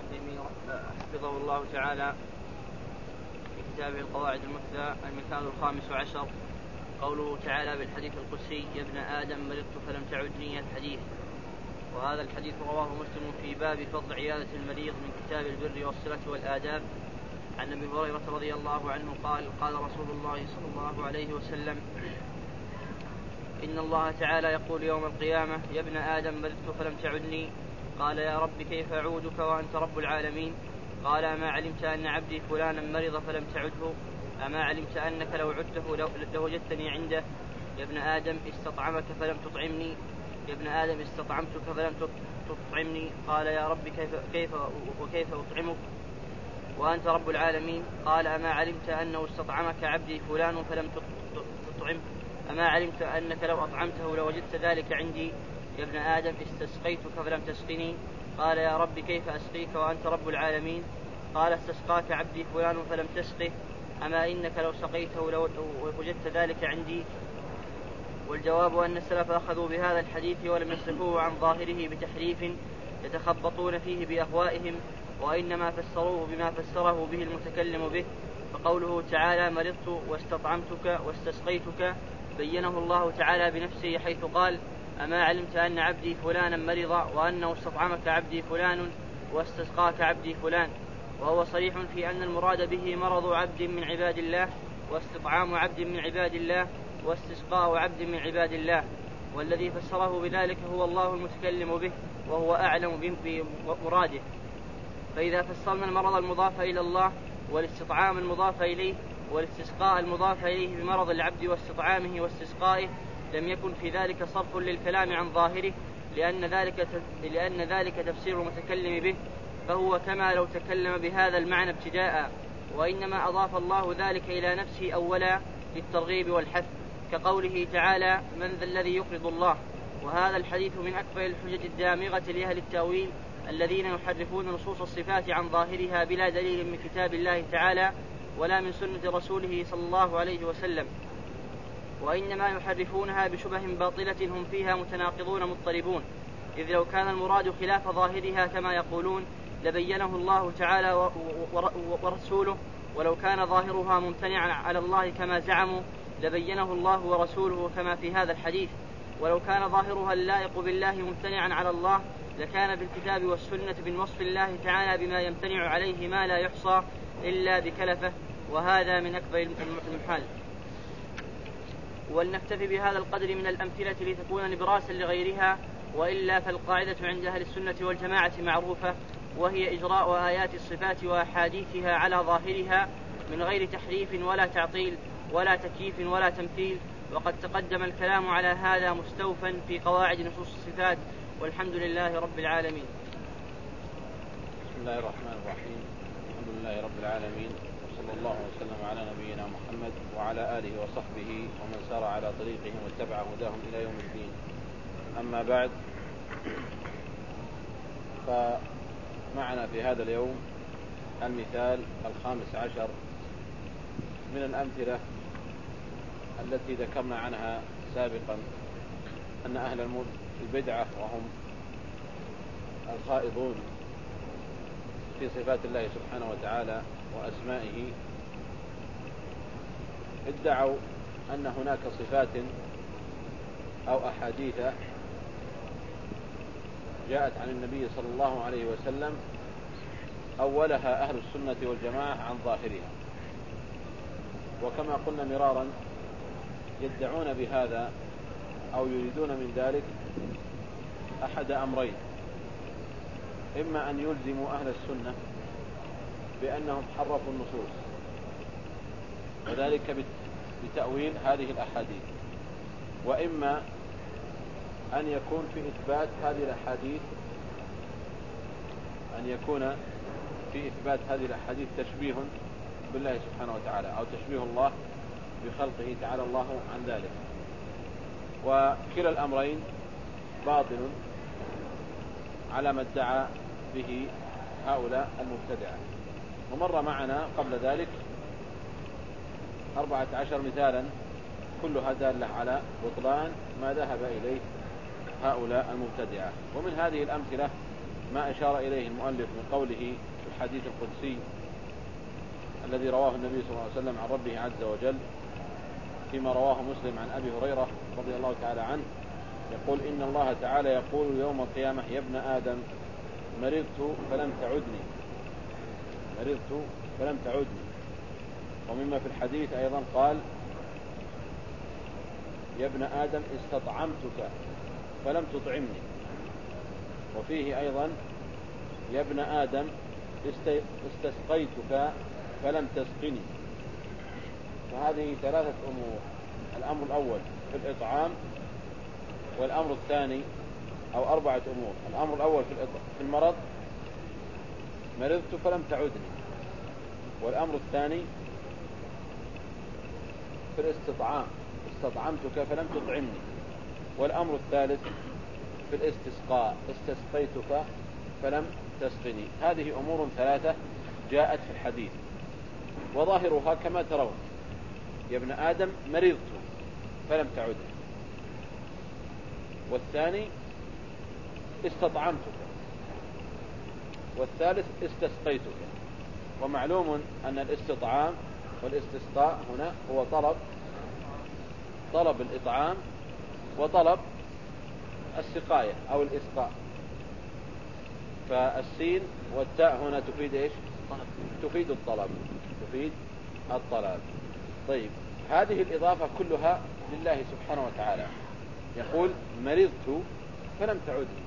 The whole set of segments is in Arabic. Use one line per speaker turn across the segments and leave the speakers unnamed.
عثيمين حفظه الله تعالى في كتابه القواعد المثلى المثال 15 قوله تعالى بالحديث القدسي: يا ابن آدم مرضت فلم تعدني الحديث. وهذا الحديث رواه مسلم في باب فضل عيادة المريض من كتاب البر والصلة والآداب عن أبي هريرة رضي الله عنه قال: قال رسول الله صلى الله عليه وسلم: إن الله تعالى يقول يوم القيامة: يا ابن آدم مرضت فلم تعدني. قال: يا رب كيف أعودك وأنت رب العالمين؟ قال: أما علمت أن عبدي فلانا مرض فلم تعده؟ أما علمت أنك لو عدته لوجدتني عنده؟ يا ابن آدم استطعمك فلم تطعمني. يا ابن آدم استطعمتك فلم تطعمني. قال: يا رب كيف أطعمك وأنت رب العالمين؟ قال: أما علمت أنه استطعمك عبدي فلان فلم تطعمه؟ أما علمت أنك لو أطعمته لوجدت ذلك عندي؟ يا ابن آدم استسقيتك فلم تسقني. قال: يا رب كيف أسقيك وأنت رب العالمين؟ قال: استسقاك عبدي فلان فلم تسقه. أما إنك لو سقيته لوجدت ذلك عندي؟ والجواب أن السلف أخذوا بهذا الحديث ولم يصرفوه عن ظاهره بتحريف يتخبطون فيه بأهوائهم، وإنما فسروه بما فسره به المتكلم به. فقوله تعالى: مرضت واستطعمتك واستسقيتك بينه الله تعالى بنفسه حيث قال: أما علمت أن عبدي فلانا مرض وأنه استطعمك عبدي فلان واستسقاك عبدي فلان. وهو صريح في أن المراد به مرض عبد من عباد الله، واستطعام عبد من عباد الله، واستسقاء عبد من عباد الله. والذي فسره بذلك هو الله المتكلم به، وهو أعلم بمراده. فإذا فسرنا المرض المضاف إلى الله والاستطعام المضاف إليه والاستسقاء المضاف إليه بمرض العبد واستطعامه واستسقائه لم يكن في ذلك صرف للكلام عن ظاهره، لأن ذلك تفسير المتكلم به، فهو كما لو تكلم بهذا المعنى ابتداء، وإنما أضاف الله ذلك إلى نفسه أولا للترغيب والحث، كقوله تعالى: من ذا الذي يقرض الله. وهذا الحديث من أكبر الحجج الدامغة لأهل التأويل الذين يحرفون نصوص الصفات عن ظاهرها بلا دليل من كتاب الله تعالى ولا من سنة رسوله صلى الله عليه وسلم، وإنما يحرفونها بشبه باطلة هم فيها متناقضون مضطربون. إذ لو كان المراد خلاف ظاهرها كما يقولون لبينه الله تعالى ورسوله، ولو كان ظاهرها ممتنعا على الله كما زعموا لبينه الله ورسوله كما في هذا الحديث. ولو كان ظاهرها اللائق بالله ممتنعا على الله لكان بالكتاب والسنة من وصف الله تعالى بما يمتنع عليه ما لا يحصى إلا بكلفه، وهذا من أكبر المحال. ولنكتفي بهذا القدر من الأمثلة لتكون نبراسا لغيرها، وإلا فالقاعدة عند أهل السنة والجماعة معروفة، وهي إجراء آيات الصفات وأحاديثها على ظاهرها من غير تحريف ولا تعطيل ولا تكييف ولا تمثيل. وقد تقدم الكلام على هذا مستوفا في قواعد نصوص الصفات، والحمد لله رب العالمين.
بسم الله الرحمن الرحيم. الحمد لله رب العالمين، وصلى الله وسلم على نبينا محمد وعلى آله وصحبه ومن سار على طريقهم واتبع هداهم إلى يوم الدين. أما بعد، فمعنا في هذا اليوم المثال 15 من الأمثلة التي ذكرنا عنها سابقا أن أهل البدعة وهم الخائضون في صفات الله سبحانه وتعالى وأسمائه ادعوا أن هناك صفات أو أحاديث جاءت عن النبي صلى الله عليه وسلم أولها أهل السنة والجماعة عن ظاهرها، وكما قلنا مرارا يدعون بهذا أو يريدون من ذلك أحد أمرين: إما أن يلزموا أهل السنة بأنهم حرفوا النصوص وذلك بتأويل هذه الأحاديث، وإما أن يكون في إثبات هذه الأحاديث الأحاديث تشبيه بالله سبحانه وتعالى أو تشبيه الله بخلقه تعالى الله عن ذلك. وكلا الأمرين باطل على ما ادعى به هؤلاء المبتدعة. ومر معنا قبل ذلك 14 مثالا كلها دالة على بطلان ما ذهب إليه هؤلاء المبتدعة. ومن هذه الأمثلة ما أشار إليه المؤلف من قوله في الحديث القدسي الذي رواه النبي صلى الله عليه وسلم عن ربه عز وجل فيما رواه مسلم عن أبي هريرة رضي الله تعالى عنه يقول إن الله تعالى يقول يوم القيامة يا ابن آدم مرضت فلم تعدني، مرضت فلم تعدني. ومما في الحديث أيضا قال يا ابن آدم استطعمتك فلم تطعمني. وفيه أيضا يا ابن آدم استسقيتك فلم تسقني. فهذه ثلاثة أمور: الأمر الأول في الإطعام، والأمر الثاني أو أربعة أمور: الأمر الأول في المرض مرضت فلم تعدني، والأمر الثاني في الاستطعام استطعمتك فلم تطعمني، والأمر الثالث في الاستسقاء استسقيتك فلم تسقني. هذه أمور ثلاثة جاءت في الحديث، وظاهرها كما ترون: يا ابن آدم مرضت فلم تعدني، والثاني استطعمتك، والثالث استسقيتك. ومعلوم أن الاستطعام والاستسقاء هنا هو طلب الإطعام وطلب السقاية أو الإسقاء. فالسين والتاء هنا تفيد إيش؟ تفيد الطلب، تفيد الطلب. طيب، هذه الإضافة كلها لله سبحانه وتعالى. يقول مرضت فلم تعدني.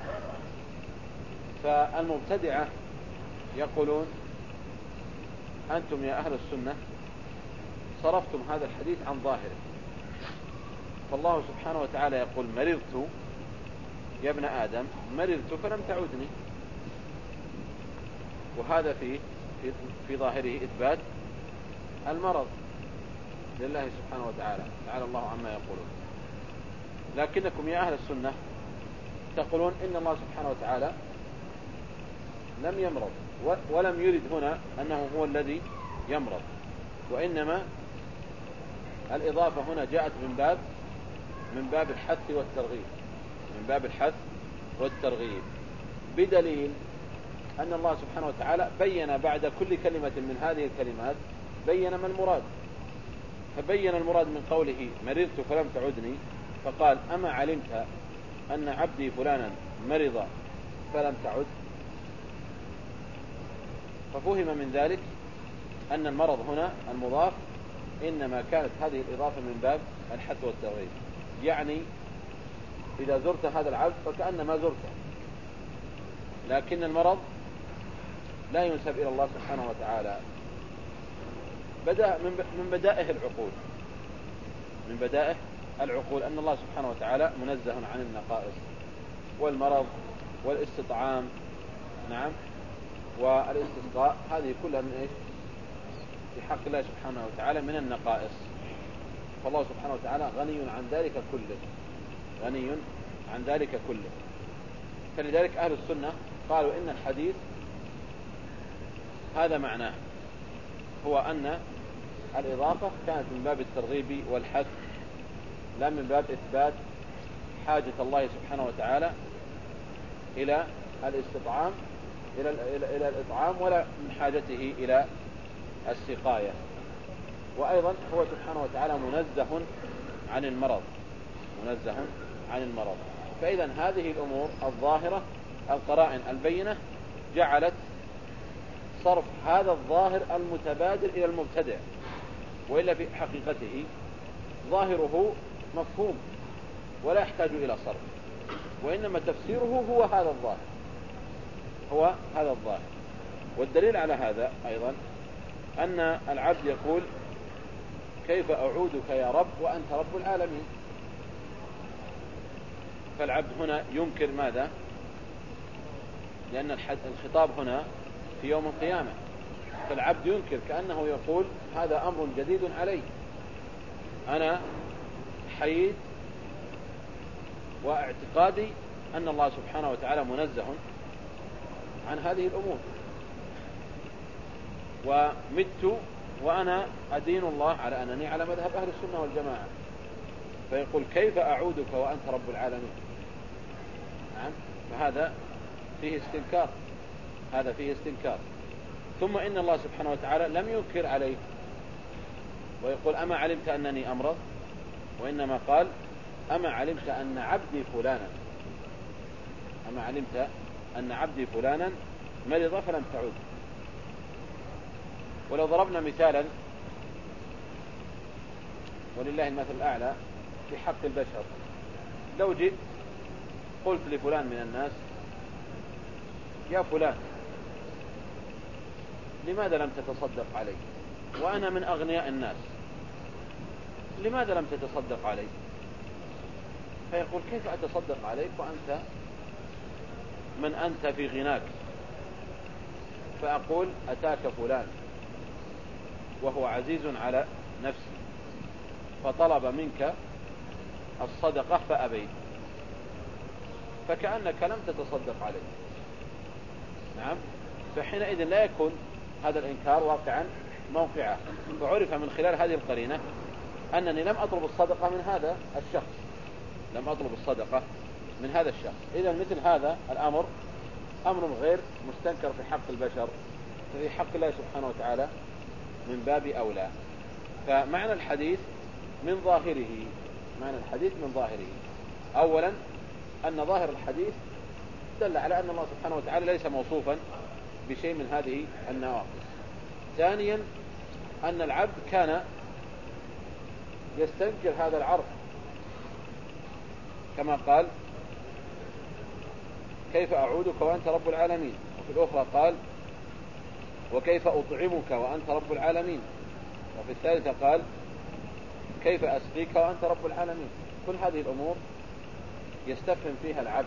فالمبتدعة يقولون أنتم يا أهل السنة صرفتم هذا الحديث عن ظاهره، فالله سبحانه وتعالى يقول مرضت يا ابن آدم مرضت فلم تعدني، وهذا في ظاهره إثبات المرض لله سبحانه وتعالى، تعالى الله عما يقولون. لكنكم يا أهل السنة تقولون إن الله سبحانه وتعالى لم يمرض، ولم يرد هنا أنه هو الذي يمرض، وإنما الإضافة هنا جاءت من باب الحث والترغيب، من باب الحث والترغيب، بدليل أن الله سبحانه وتعالى بين بعد كل كلمة من هذه الكلمات بين ما المراد. فبين المراد من قوله مرضت فلم تعدني، فقال أما علمت أن عبدي فلانا مرض فلم تعد؟ ففهم من ذلك أن المرض هنا المضاف إنما كانت هذه الإضافة من باب الحث والترغيب، يعني إذا زرت هذا العبد فكأنما زرته، لكن المرض لا ينسب إلى الله سبحانه وتعالى. بدأ من بدائه العقول، من بدائه العقول أن الله سبحانه وتعالى منزه عن النقائص والمرض والاستطعام، نعم، والاستسقاء، هذه كلها من إيش؟ في حق الله سبحانه وتعالى من النقائص، فالله سبحانه وتعالى غني عن ذلك كله، غني عن ذلك كله. فلذلك أهل السنة قالوا إن الحديث هذا معناه، هو أن الإضافة كانت من باب الترغيب والحث، لا من باب إثبات حاجة الله سبحانه وتعالى إلى الاستطعام إلى الإطعام، ولا من حاجته إلى السقاية. وأيضا هو سبحانه وتعالى منزه عن المرض، منزه عن المرض. فإذا هذه الأمور الظاهرة القرائن البينة جعلت صرف هذا الظاهر المتبادل إلى المبتدع، وإلا في حقيقته ظاهره مفهوم ولا يحتاج إلى صرف، وإنما تفسيره هو هذا الظاهر، هو هذا الظاهر. والدليل على هذا أيضا أن العبد يقول كيف أعودك يا رب وأنت رب العالمين؟ فالعبد هنا ينكر ماذا؟ لأن الخطاب هنا في يوم القيامة، فالعبد ينكر كأنه يقول هذا أمر جديد علي، أنا حييت واعتقادي أن الله سبحانه وتعالى منزه عن هذه الأمور، ومت وأنا أدين الله على أنني على مذهب أهل السنة والجماعة، فيقول كيف أعودك وأنت رب العالمين؟ نعم، فهذا فيه استنكار، هذا فيه استنكار. ثم إن الله سبحانه وتعالى لم ينكر عليه ويقول أما علمت أنني أمرض، وإنما قال أما علمت أن عبدي فلانا، أما علمت أن عبدي فلانا مرض فلم تعود. ولو ضربنا مثالا ولله المثل الأعلى في حق البشر، لو جئت قلت لفلان من الناس يا فلان لماذا لم تتصدق علي وأنا من أغنياء الناس، لماذا لم تتصدق علي؟ فيقول كيف أتصدق عليك وأنت من أنت في غناك؟ فأقول أتاك فلان وهو عزيز على نفسه فطلب منك الصدقة فأبيت، فكأنك لم تتصدق عليه. نعم، فحينئذ لا يكون هذا الإنكار واقعا موقعه. فعرف من خلال هذه القرينة أنني لم أطلب الصدقة من هذا الشخص، لم أطلب الصدقة من هذا الشخص. إذا مثل هذا الأمر أمر غير مستنكر في حق البشر، في حق الله سبحانه وتعالى من باب أولى. فمعنى الحديث من ظاهره، معنى الحديث من ظاهره أولا أن ظاهر الحديث دل على أن الله سبحانه وتعالى ليس موصوفا بشيء من هذه النواقص. ثانيا أن العبد كان يستنكر هذا العرض كما قال كيف أعودك وأنت رب العالمين، وفي الأخرى قال وكيف أطعمك وأنت رب العالمين، وفي الثالثة قال كيف أسقيك وأنت رب العالمين. كل هذه الأمور يستفهم فيها العبد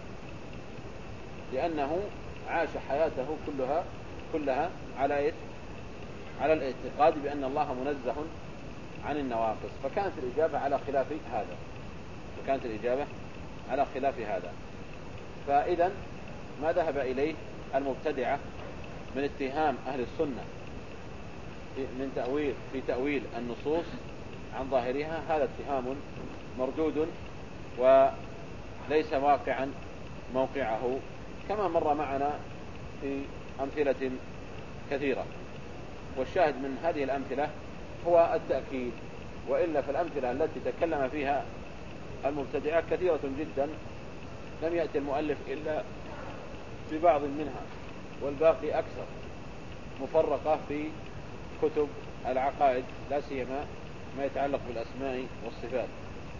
لأنه عاش حياته كلها على الاعتقاد بأن الله منزه عن النواقص، فكانت الإجابة على خلاف هذا. فإذا ما ذهب إليه المبتدعة من اتهام أهل السنة في تأويل النصوص عن ظاهرها، هذا اتهام مردود وليس واقعا موقعه، كما مر معنا في أمثلة كثيرة. والشاهد من هذه الأمثلة هو التأكيد، وإلا فالأمثلة التي تكلم فيها المبتدعة كثيرة جدا، لم يأتي المؤلف إلا ببعض منها، والباقي أكثر مفرقة في كتب العقائد، لا سيما ما يتعلق بالأسماء والصفات.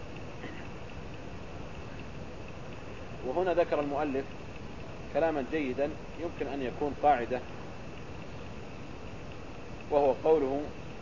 وهنا ذكر المؤلف كلاما جيدا يمكن أن يكون قاعدة، وهو قوله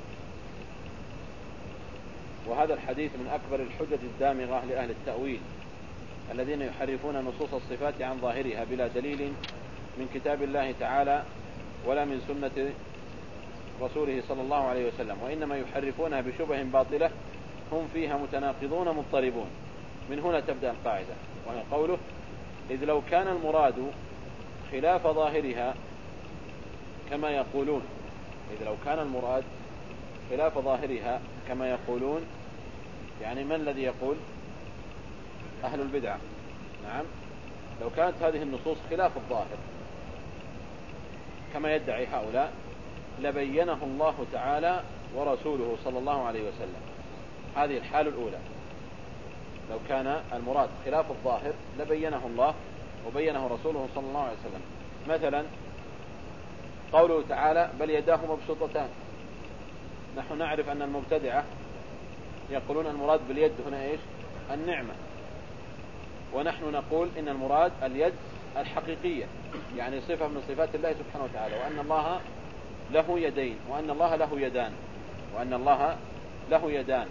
وهذا الحديث من أكبر الحجج الدامغة لأهل التأويل الذين يحرفون نصوص الصفات عن ظاهرها بلا دليل من كتاب الله تعالى ولا من سنة رسوله صلى الله عليه وسلم، وإنما يحرفونها بشبه باطلة هم فيها متناقضون مضطربون. من هنا تبدأ القاعدة، وهي قوله إذ لو كان المراد خلاف ظاهرها كما يقولون، إذ لو كان المراد خلاف ظاهرها كما يقولون، يعني من الذي يقول؟ أهل البدعة. نعم، لو كانت هذه النصوص خلاف الظاهر كما يدعي هؤلاء لبينه الله تعالى ورسوله صلى الله عليه وسلم. هذه الحالة الأولى، لو كان المراد خلاف الظاهر لبينه الله وبينه رسوله صلى الله عليه وسلم. مثلا قوله تعالى بل يداه مبسوطتان، نحن نعرف أن المبتدعة يقولون المراد باليد هنا إيش؟ النعمة، ونحن نقول إن المراد اليد الحقيقية، يعني صفة من صفات الله سبحانه وتعالى، وأن الله له يدين، وأن الله له يدان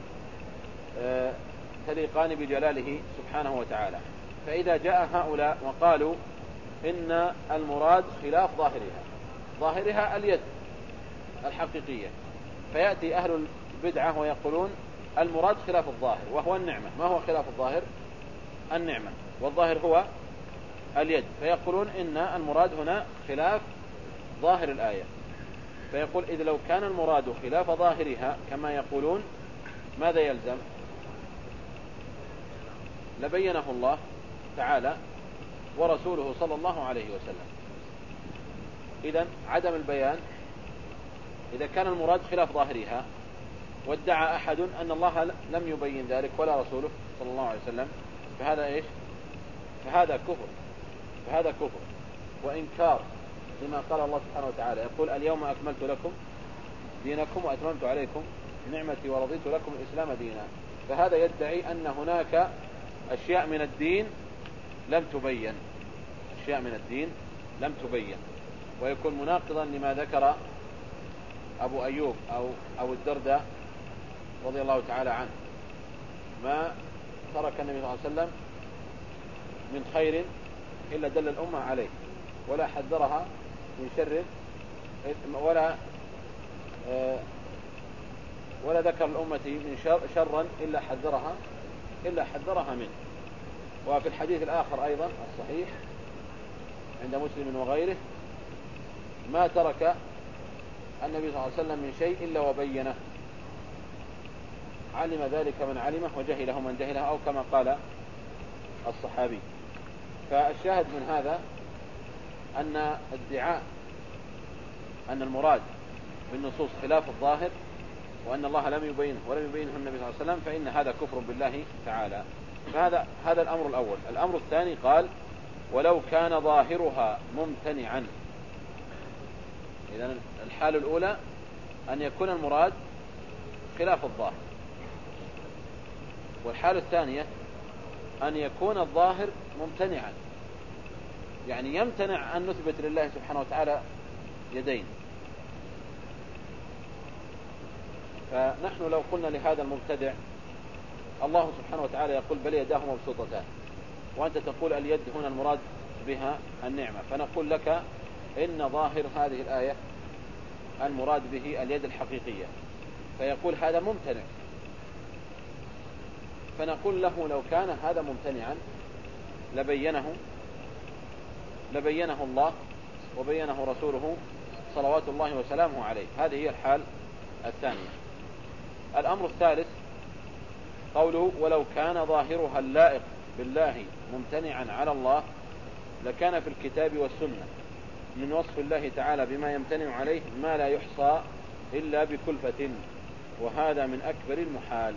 تليقان بجلاله سبحانه وتعالى. فإذا جاء هؤلاء وقالوا إن المراد خلاف ظاهرها اليد الحقيقية، فيأتي أهل البدعة ويقولون المراد خلاف الظاهر وهو النعمة. ما هو خلاف الظاهر؟ النعمة، والظاهر هو اليد، فيقولون إن المراد هنا خلاف ظاهر الآية. فيقول إذ لو كان المراد خلاف ظاهرها كما يقولون ماذا يلزم؟ لبينه الله تعالى ورسوله صلى الله عليه وسلم. إذن عدم البيان إذا كان المراد خلاف ظاهرها وادعى أحد أن الله لم يبين ذلك ولا رسوله صلى الله عليه وسلم، فهذا إيش؟ فهذا كفر وإنكار لما قال الله سبحانه وتعالى، يقول اليوم أكملت لكم دينكم وأتممت عليكم نعمتي ورضيت لكم الإسلام دينا. فهذا يدعي أن هناك أشياء من الدين لم تبين، ويكون مناقضا لما ذكر أبو أيوب أو الدرداء رضي الله تعالى عنه، ما ترك النبي صلى الله عليه وسلم من خير إلا دل الأمة عليه، ولا حذرها من شر، ولا ذكر الأمة من شرا إلا حذرها منه. وفي الحديث الآخر أيضا الصحيح عند مسلم وغيره، ما ترك النبي صلى الله عليه وسلم من شيء إلا وبينه، علم ذلك من علمه وجهله من جهله، أو كما قال الصحابي. فالشاهد من هذا أن ادعاء أن المراد بالنصوص خلاف الظاهر وأن الله لم يبينه ولم يبينه النبي صلى الله عليه وسلم، فإن هذا كفر بالله تعالى. فهذا الأمر الأول. الأمر الثاني قال ولو كان ظاهرها ممتنعا. إذن الحالة الأولى أن يكون المراد خلاف الظاهر، والحالة الثانية أن يكون الظاهر ممتنعا، يعني يمتنع أن نثبت لله سبحانه وتعالى يدين. فنحن لو قلنا لهذا المبتدع الله سبحانه وتعالى يقول بل يداه مبسوطتان، وأنت تقول اليد هنا المراد بها النعمة، فنقول لك إن ظاهر هذه الآية المراد به اليد الحقيقية، فيقول هذا ممتنع. فنقول له لو كان هذا ممتنعا لبينه الله وبينه رسوله صلوات الله وسلامه عليه. هذه هي الحال الثانية. الأمر الثالث قوله ولو كان ظاهرها اللائق بالله ممتنعا على الله لكان في الكتاب والسنة من وصف الله تعالى بما يمتنع عليه ما لا يحصى إلا بكلفة، وهذا من أكبر المحال.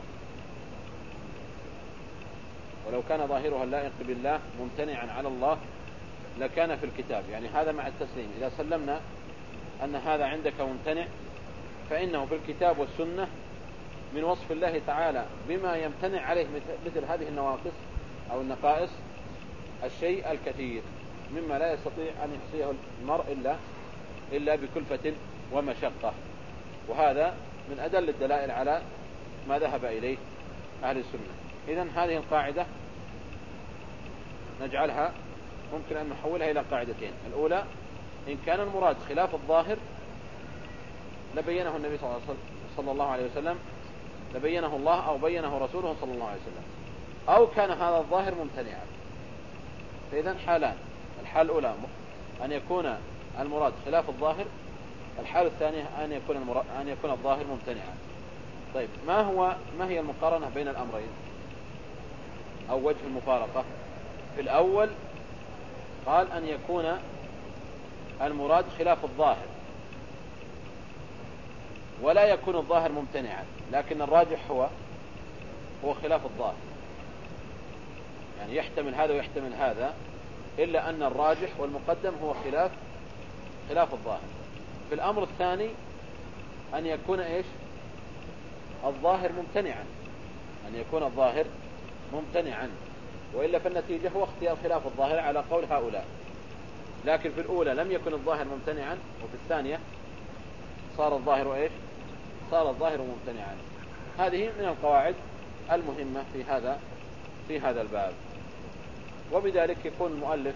ولو كان ظاهرها اللائق بالله ممتنعا على الله لكان في الكتاب، يعني هذا مع التسليم. إذا سلمنا أن هذا عندك ممتنع فإنه في الكتاب والسنة من وصف الله تعالى بما يمتنع عليه مثل هذه النواقص أو النقائص الشيء الكثير مما لا يستطيع أن يحصيه المرء إلا بكلفة ومشقة. وهذا من أدل الدلائل على ما ذهب إليه أهل السنة. إذن هذه القاعدة نجعلها ممكن أن نحولها إلى قاعدتين. الأولى إن كان المراد خلاف الظاهر لبينه النبي صلى الله عليه وسلم، لبينه الله أو بينه رسوله صلى الله عليه وسلم، أو كان هذا الظاهر ممتنعا. فإذن حالان: الحال الأولى أن يكون المراد خلاف الظاهر، الحالة الثانية أن يكون الظاهر ممتنعا. طيب ما هي المقارنة بين الأمرين أو وجه المفارقة؟ في الأول قال أن يكون المراد خلاف الظاهر ولا يكون الظاهر ممتنعا، لكن الراجح هو خلاف الظاهر، يعني يحتمل هذا ويحتمل هذا، إلا أن الراجح والمقدم هو خلاف الظاهر. في الأمر الثاني أن يكون الظاهر ممتنعا، وإلا فالنتيجة هو اختيار خلاف الظاهر على قول هؤلاء. لكن في الأولى لم يكن الظاهر ممتنعا، وفي الثانية صار الظاهر ممتنعا. هذه من القواعد المهمة في هذا الباب. وبذلك يكون المؤلف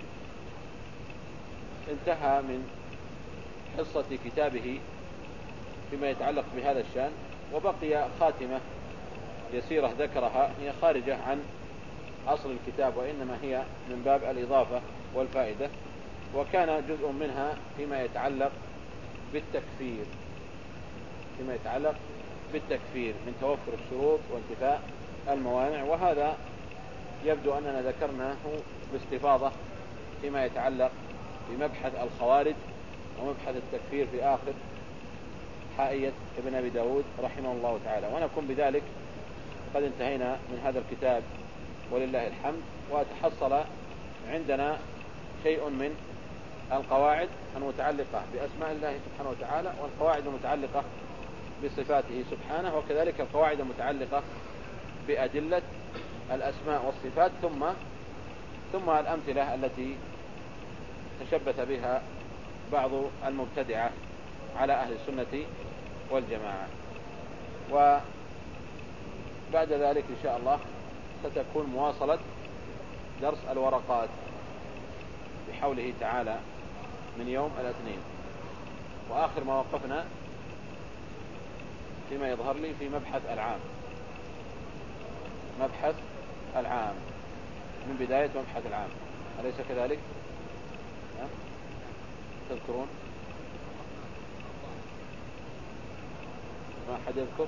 انتهى من حصة كتابه فيما يتعلق بهذا الشأن، وبقي خاتمة يسيرة ذكرها هي خارجة عن أصل الكتاب، وإنما هي من باب الإضافة والفائدة، وكان جزء منها فيما يتعلق بالتكفير من توفر الشروط وانتفاء الموانع. وهذا يبدو أننا ذكرناه باستفاضة فيما يتعلق بمبحث الخوارج ومبحث التكفير في آخر حائية ابن أبي داود رحمه الله تعالى، ونكون بذلك قد انتهينا من هذا الكتاب ولله الحمد، وتحصل عندنا شيء من القواعد المتعلقة بأسماء الله سبحانه وتعالى، والقواعد المتعلقة بصفاته سبحانه، وكذلك القواعد المتعلقة بأدلة الأسماء والصفات، ثم الأمثلة التي تشبث بها بعض المبتدعة على أهل السنة والجماعة. وبعد ذلك إن شاء الله ستكون مواصلة درس الورقات بحوله تعالى من يوم الاثنين. وآخر ما وقفنا فيما يظهر لي في مبحث العام من بداية مبحث العام، أليس كذلك؟ تذكرون؟ ما أحد يذكر؟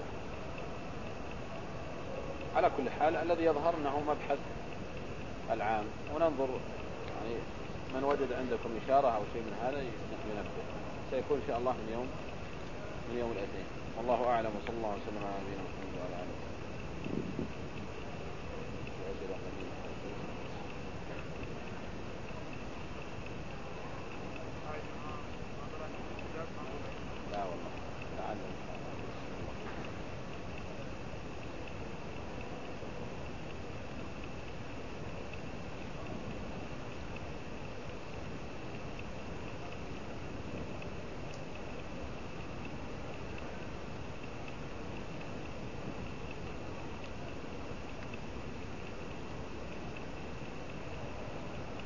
على كل حال الذي يظهر أنه مبحث العام، وننظر يعني من وجد عندكم إشارة أو شيء من هذا ينبه. سيكون إن شاء الله من يوم الاثنين. والله أعلم، وصلى الله وسلم على نبينا محمد وعلى آله وصحبه. لا والله لعل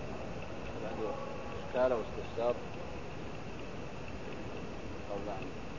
عنده إشكال أو استفسار أو لا.